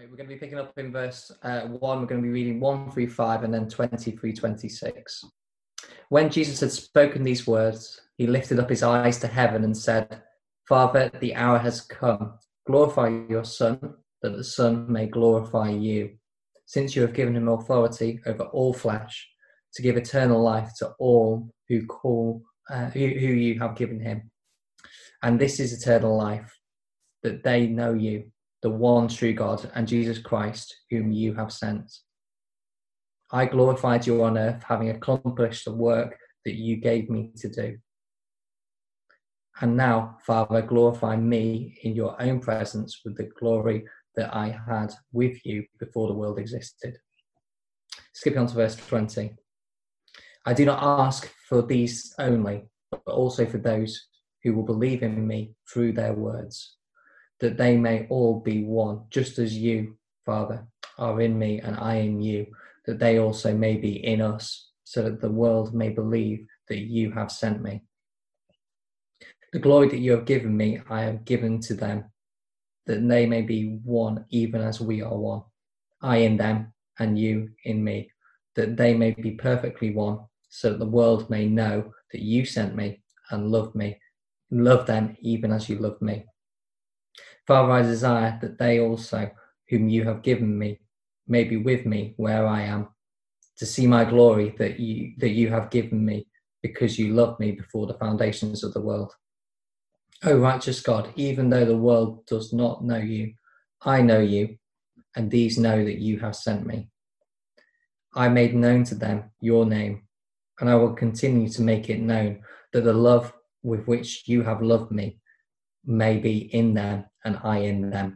Right, we're going to be picking up in verse 1. We're going to be reading 1 through 5 and then 20 through 26. When Jesus had spoken these words, he lifted up his eyes to heaven and said, Father, the hour has come. Glorify your Son, that the Son may glorify you, since you have given him authority over all flesh, to give eternal life to all who you have given him. And this is eternal life, that they know you, the one true God, and Jesus Christ, whom you have sent. I glorified you on earth, having accomplished the work that you gave me to do. And now, Father, glorify me in your own presence with the glory that I had with you before the world existed. Skipping on to verse 20. I do not ask for these only, but also for those who will believe in me through their words, that they may all be one, just as you, Father, are in me and I in you, that they also may be in us, so that the world may believe that you have sent me. The glory that you have given me, I have given to them, that they may be one even as we are one, I in them and you in me, that they may be perfectly one, so that the world may know that you sent me and love them even as you loved me. Father, I desire that they also, whom you have given me, may be with me where I am, to see my glory that you have given me, because you loved me before the foundations of the world. O righteous God, even though the world does not know you, I know you, and these know that you have sent me. I made known to them your name, and I will continue to make it known, that the love with which you have loved me may be in them and I in them.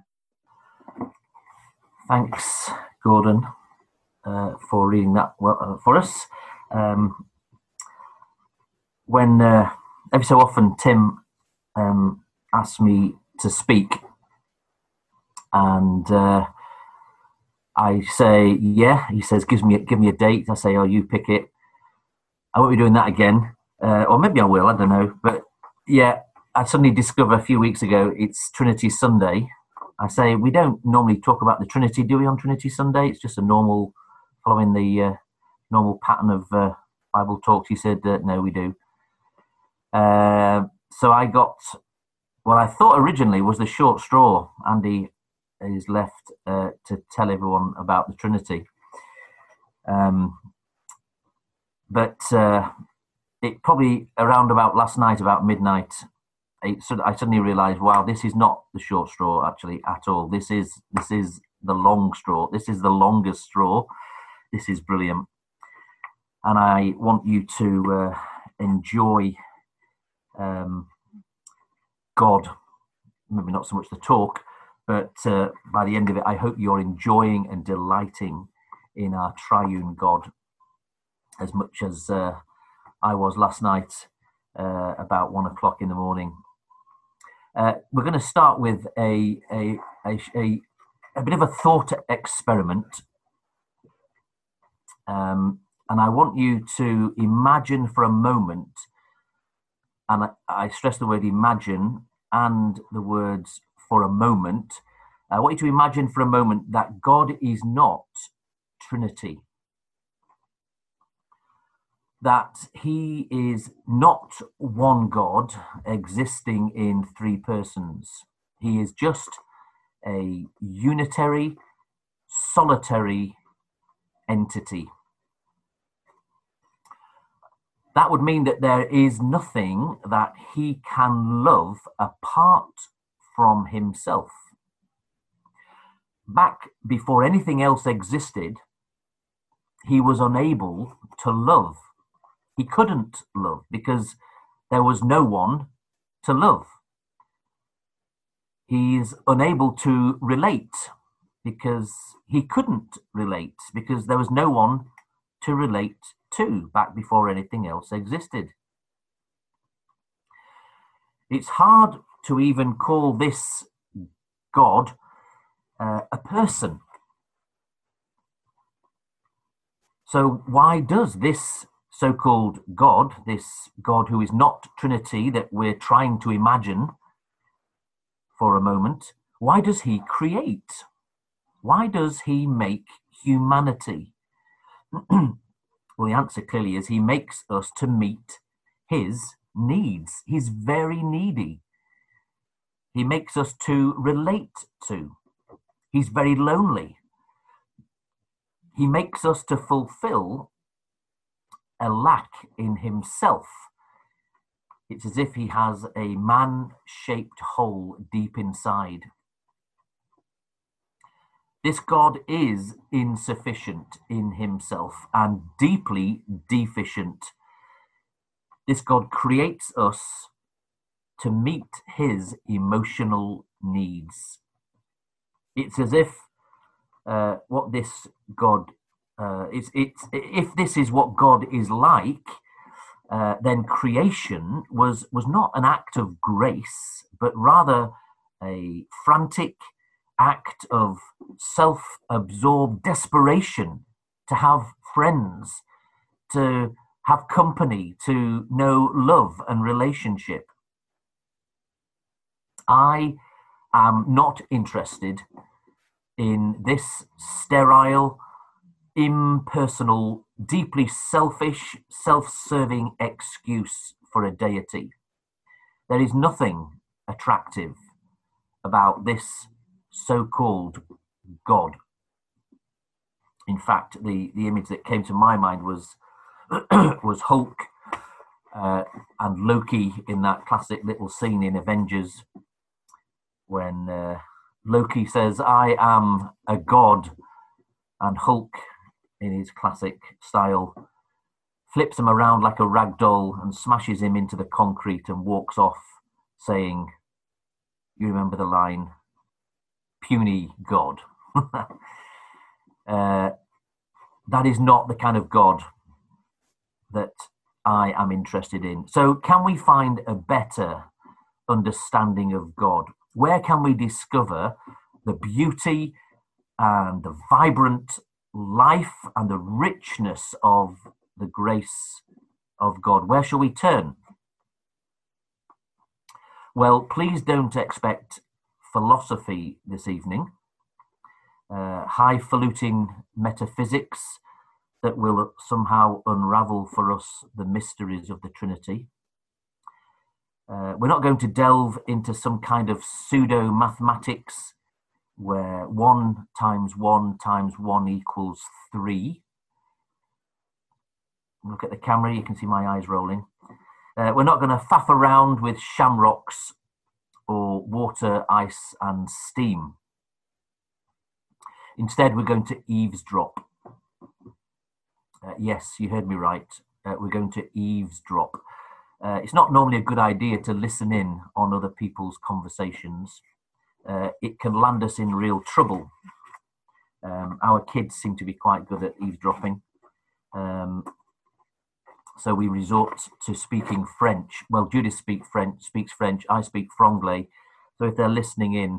Thanks, Gordon, for reading that for us. When every so often Tim asks me to speak, and I say yeah. He says, give me a date. I say, oh, you pick it. I won't be doing that again, or maybe I will. I don't know, but yeah. I suddenly discovered a few weeks ago it's Trinity Sunday. I say we don't normally talk about the Trinity, do we, on Trinity Sunday? It's just a normal, following the normal pattern of Bible talks. He said, no, we do. So I got what I thought originally was the short straw. Andy is left to tell everyone about the Trinity. But it probably around about last night, about midnight, I suddenly realised, wow, this is not the short straw actually at all. This is the long straw. This is the longest straw. This is brilliant, and I want you to enjoy God. Maybe not so much the talk, but by the end of it, I hope you're enjoying and delighting in our triune God as much as I was last night about 1 o'clock in the morning. We're going to start with a bit of a thought experiment, and I want you to imagine for a moment, and I stress the word imagine and the words for a moment. I want you to imagine for a moment that God is not Trinity, that he is not one God existing in three persons. He is just a unitary, solitary entity. That would mean that there is nothing that he can love apart from himself. Back before anything else existed, he was unable to love. He couldn't love because there was no one to love. He's unable to relate because he couldn't relate, because there was no one to relate to back before anything else existed. It's hard to even call this God a person. So why does this so-called God, this God who is not Trinity that we're trying to imagine for a moment, why does he create? Why does he make humanity? Well, the answer clearly is he makes us to meet his needs. He's very needy. He makes us to relate to. He's very lonely. He makes us to fulfill a lack in himself. It's as if he has a man-shaped hole deep inside. This God is insufficient in himself and deeply deficient. This God creates us to meet his emotional needs. It's as if what this God if this is what God is like, then creation was not an act of grace, but rather a frantic act of self-absorbed desperation to have friends, to have company, to know love and relationship. I am not interested in this sterile, impersonal, deeply selfish, self-serving excuse for a deity. There is nothing attractive about this so-called God. In fact, the image that came to my mind was was Hulk and Loki in that classic little scene in Avengers when Loki says, "I am a god," and Hulk, in his classic style, flips him around like a rag doll and smashes him into the concrete and walks off saying, you remember the line, puny God. That is not the kind of God that I am interested in. So can we find a better understanding of God? Where can we discover the beauty and the vibrant life and the richness of the grace of God? Where shall we turn? Well, please don't expect philosophy this evening, highfalutin metaphysics that will somehow unravel for us the mysteries of the Trinity. We're not going to delve into some kind of pseudo-mathematics where 1 times 1 times 1 equals 3. Look at the camera, you can see my eyes rolling. We're not going to faff around with shamrocks or water, ice and steam. Instead, we're going to eavesdrop. Yes, you heard me right. We're going to eavesdrop. It's not normally a good idea to listen in on other people's conversations. It can land us in real trouble. Our kids seem to be quite good at eavesdropping. So we resort to speaking French. Well, Judith speaks French, I speak Franglais. So if they're listening in,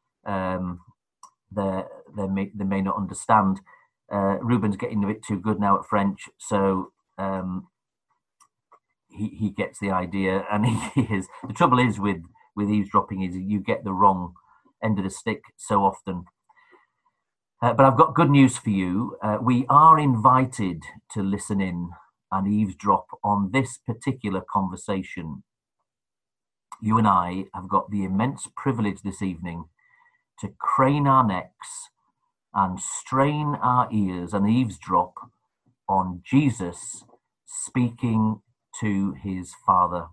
they may not understand. Ruben's getting a bit too good now at French, so he gets the idea, and he is. The trouble is with eavesdropping is you get the wrong end of the stick so often. But I've got good news for you. We are invited to listen in and eavesdrop on this particular conversation. You and I have got the immense privilege this evening to crane our necks and strain our ears and eavesdrop on Jesus speaking to his Father.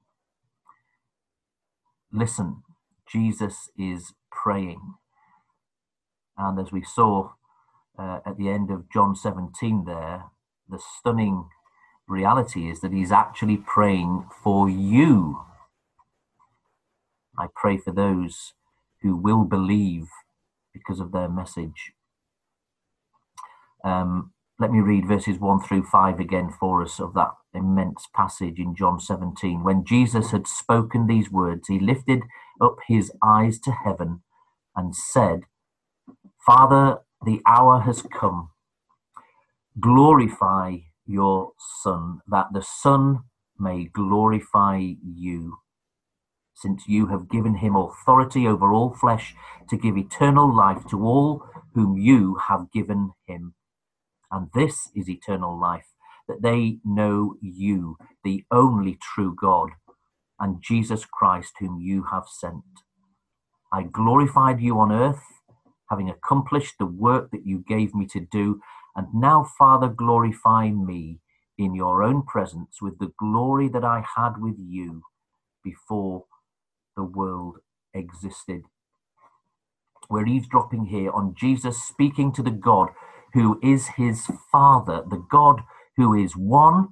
Listen, Jesus is praying. And as we saw at the end of John 17 there, the stunning reality is that he's actually praying for you. I pray for those who will believe because of their message. Let me read verses 1 through 5 again for us of that immense passage in John 17. When Jesus had spoken these words, he lifted up his eyes to heaven and said, Father, the hour has come. Glorify your Son, that the Son may glorify you, since you have given him authority over all flesh to give eternal life to all whom you have given him. And this is eternal life, that they know you, the only true God, and Jesus Christ, whom you have sent. I glorified you on earth, having accomplished the work that you gave me to do. And now, Father, glorify me in your own presence with the glory that I had with you before the world existed. We're eavesdropping here on Jesus speaking to the God who is his Father, the God who is one,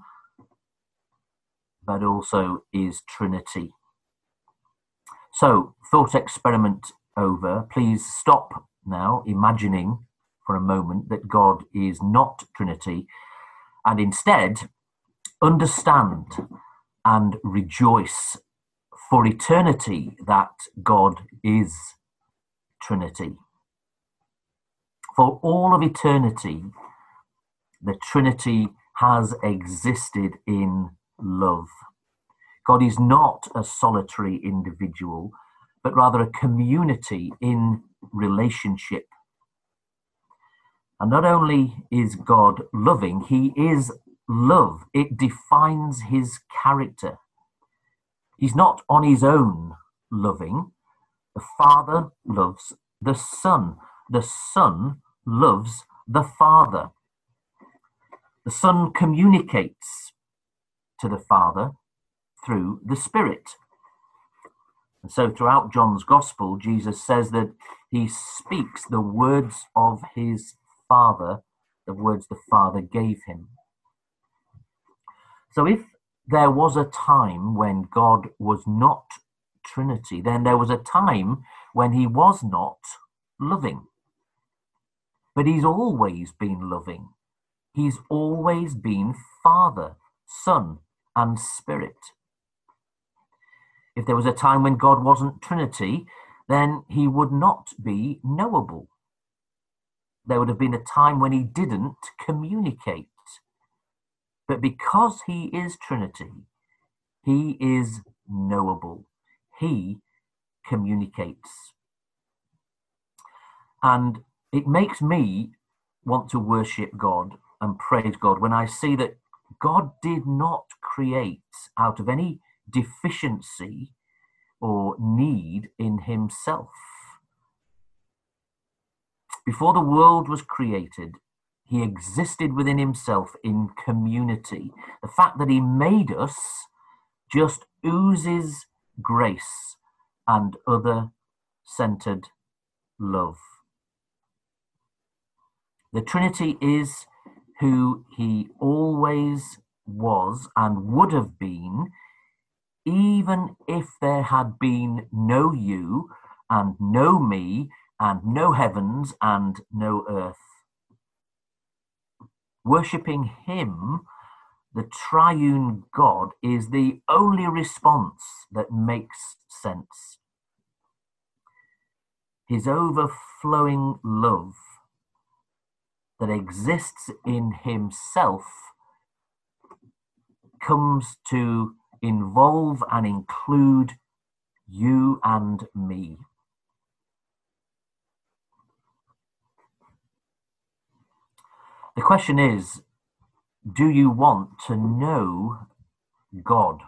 but also is Trinity. So, thought experiment over. Please stop now imagining for a moment that God is not Trinity, and instead understand and rejoice for eternity that God is Trinity. For all of eternity, the Trinity has existed in love. God is not a solitary individual, but rather a community in relationship. And not only is God loving, he is love. It defines his character. He's not on his own loving. The Father loves the Son. The Son loves the Father. The Son communicates to the Father through the Spirit. And so throughout John's Gospel, Jesus says that he speaks the words of his Father, the words the Father gave him. So if there was a time when God was not Trinity, then there was a time when he was not loving. But he's always been loving. He's always been Father, Son, and Spirit. If there was a time when God wasn't Trinity, then he would not be knowable. There would have been a time when he didn't communicate. But because he is Trinity, he is knowable. He communicates. And it makes me want to worship God and praise God when I see that God did not create out of any deficiency or need in himself. Before the world was created, he existed within himself in community. The fact that he made us just oozes grace and other-centered love. The Trinity is who he always was and would have been, even if there had been no you and no me and no heavens and no earth. Worshipping him, the triune God, is the only response that makes sense. His overflowing love that exists in himself comes to involve and include you and me. The question is, do you want to know God?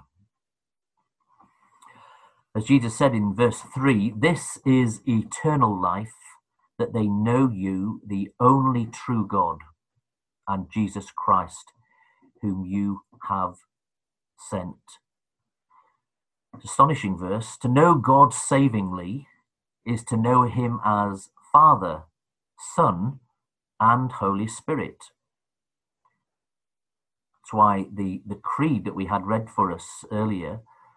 As Jesus said in verse 3, this is eternal life, that they know you, the only true God, and Jesus Christ, whom you have sent. Astonishing verse. To know God savingly is to know him as Father, Son, and Holy Spirit. That's why the creed that we had read for us earlier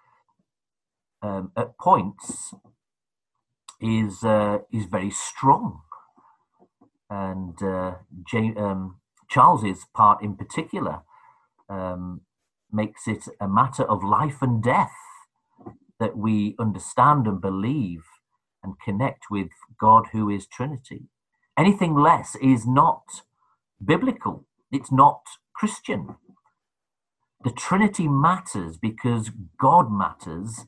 at points is very strong, and Charles's part in particular makes it a matter of life and death that we understand and believe and connect with God who is Trinity. Anything less is not biblical. It's not Christian. The Trinity matters because God matters,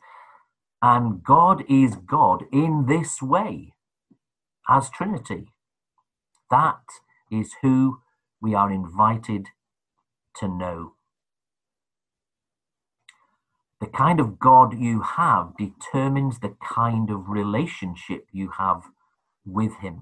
and God is God in this way, as Trinity. That is who we are invited to know. The kind of God you have determines the kind of relationship you have with him.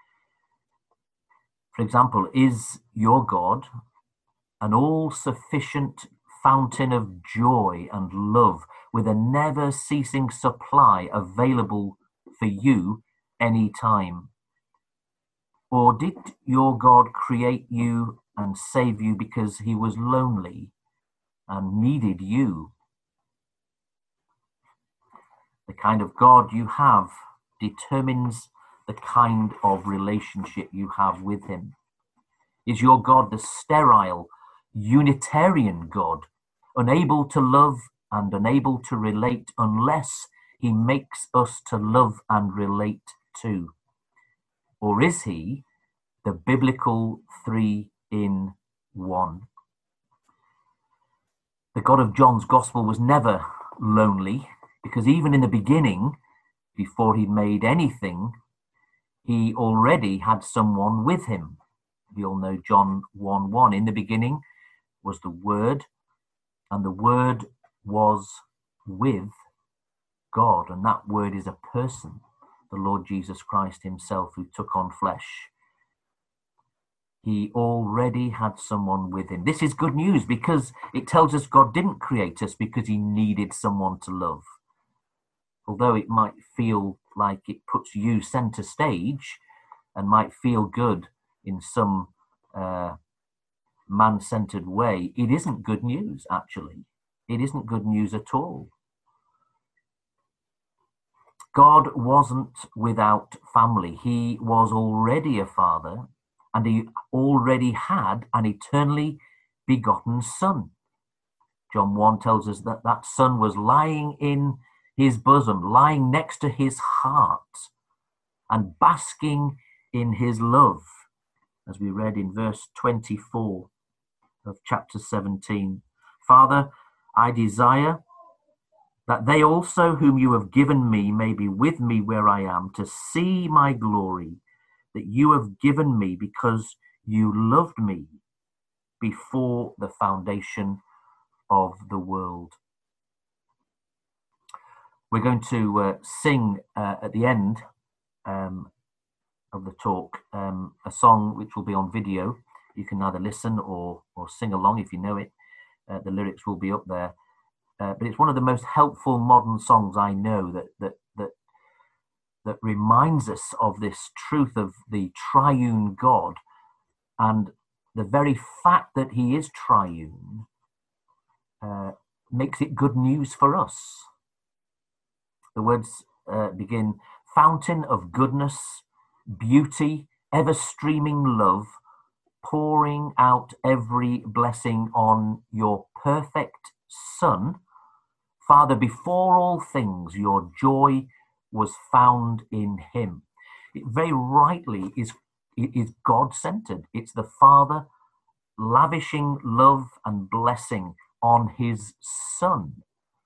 For example, is your God an all-sufficient fountain of joy and love with a never-ceasing supply available for you any time? Or did your God create you and save you because he was lonely and needed you? The kind of God you have determines the kind of relationship you have with him. Is your God the sterile, Unitarian God, unable to love and unable to relate unless he makes us to love and relate too? Or is he the biblical 3 in 1? The God of John's Gospel was never lonely, because even in the beginning, before he made anything, he already had someone with him. We all know John 1:1. In the beginning was the Word, and the Word was with God. And that Word is a person, the Lord Jesus Christ himself, who took on flesh. He already had someone with him. This is good news because it tells us God didn't create us because he needed someone to love. Although it might feel like it puts you center stage and might feel good in some man-centered way, it isn't good news, actually. It isn't good news at all. God wasn't without family. He was already a father, and he already had an eternally begotten son. John 1 tells us that that son was lying in his bosom, lying next to his heart, and basking in his love, as we read in verse 24 of chapter 17. Father, I desire that they also whom you have given me may be with me where I am, to see my glory that you have given me because you loved me before the foundation of the world. We're going to sing at the end of the talk a song which will be on video. You can either listen or sing along if you know it. The lyrics will be up there. But it's one of the most helpful modern songs I know that reminds us of this truth of the triune God, and the very fact that he is triune makes it good news for us. The words begin, fountain of goodness, beauty, ever streaming love, pouring out every blessing on your perfect Son. Father, before all things, your joy was found in him. It very rightly is God-centered. It's the Father lavishing love and blessing on his Son.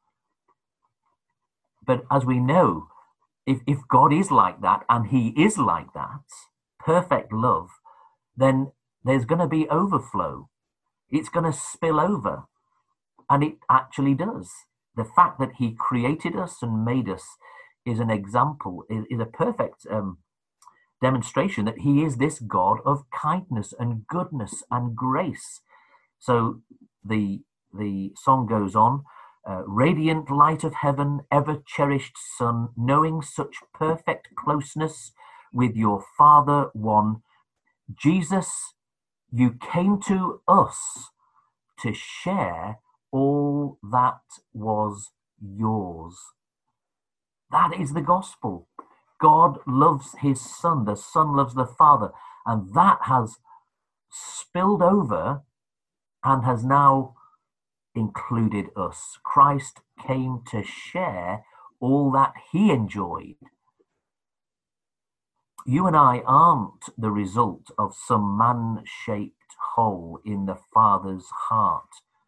But as we know, if God is like that, and he is like that, perfect love, then there's going to be overflow. It's going to spill over. And it actually does. The fact that he created us and made us is an example, is a perfect demonstration that he is this God of kindness and goodness and grace. So the song goes on, radiant light of heaven, ever-cherished Son, knowing such perfect closeness with your Father one, Jesus, you came to us to share all that was yours. That is the gospel. God loves his Son, the Son loves the Father, and that has spilled over and has now included us. Christ came to share all that he enjoyed. You and I aren't the result of some man-shaped hole in the Father's heart.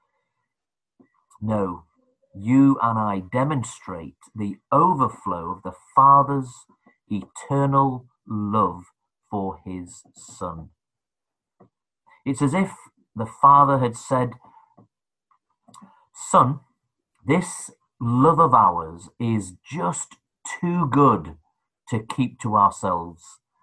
No, you and I demonstrate the overflow of the Father's eternal love for his Son. It's as if the Father had said, Son, this love of ours is just too good to keep to ourselves.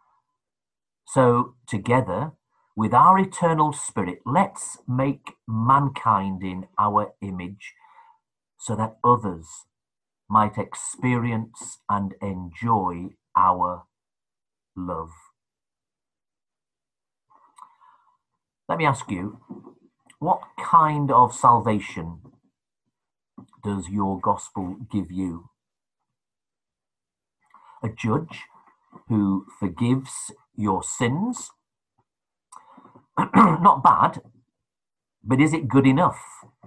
So together, with our eternal spirit, let's make mankind in our image so that others might experience and enjoy our love. Let me ask you, what kind of salvation does your gospel give you? A judge who forgives your sins? Not bad, but is it good enough?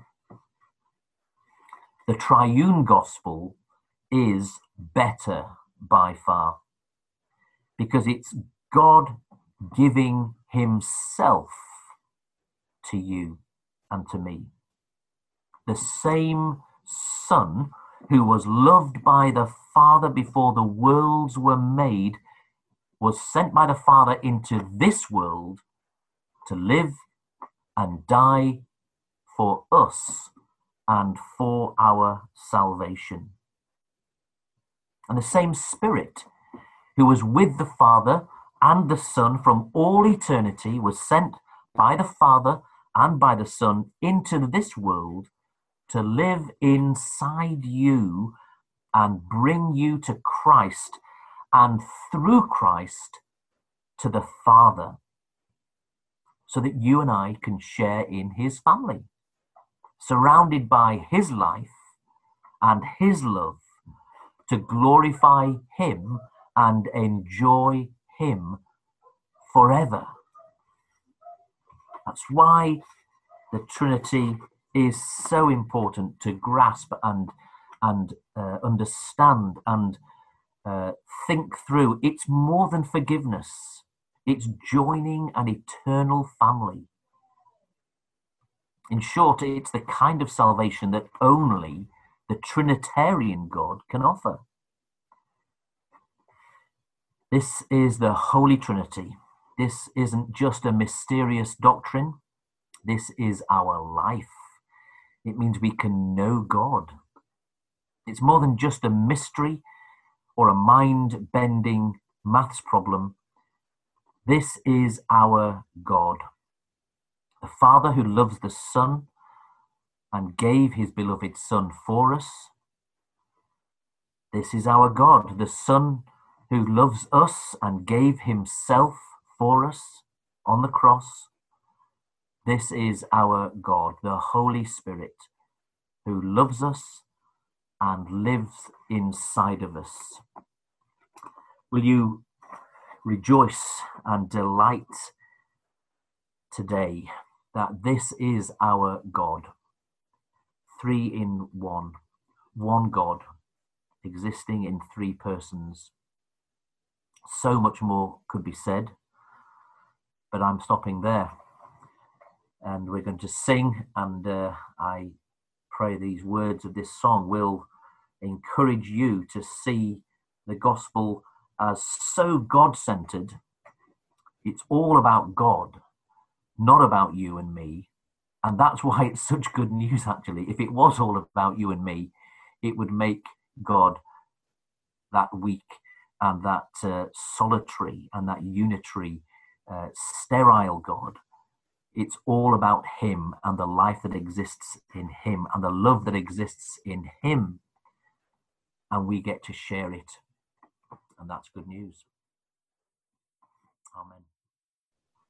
The triune gospel is better by far, because it's God giving himself to you and to me. The same Son who was loved by the Father before the worlds were made was sent by the Father into this world to live and die for us and for our salvation. And the same Spirit who was with the Father and the Son from all eternity was sent by the Father and by the Son into this world to live inside you and bring you to Christ, and through Christ to the Father, so that you and I can share in his family, surrounded by his life and his love, to glorify him and enjoy him forever. That's why the Trinity is so important to grasp and understand and think through. It's more than forgiveness. It's joining an eternal family. In short, it's the kind of salvation that only the Trinitarian God can offer. This is the Holy Trinity. This isn't just a mysterious doctrine. This is our life. It means we can know God. It's more than just a mystery or a mind-bending maths problem. This is our God, the Father who loves the Son and gave his beloved Son for us. This is our God, the Son who loves us and gave himself for us on the cross. This is our God, the Holy Spirit, who loves us and lives inside of us. Will you rejoice and delight today that this is our God, 3 in 1, one God, existing in 3 persons. So much more could be said, but I'm stopping there. And we're going to sing, and I pray these words of this song will encourage you to see the gospel as so God-centered. It's all about God, not about you and me. And that's why it's such good news, actually. If it was all about you and me, it would make God that weak and that solitary and that unitary, sterile God. It's all about him and the life that exists in him and the love that exists in him. And we get to share it. And that's good news. Amen.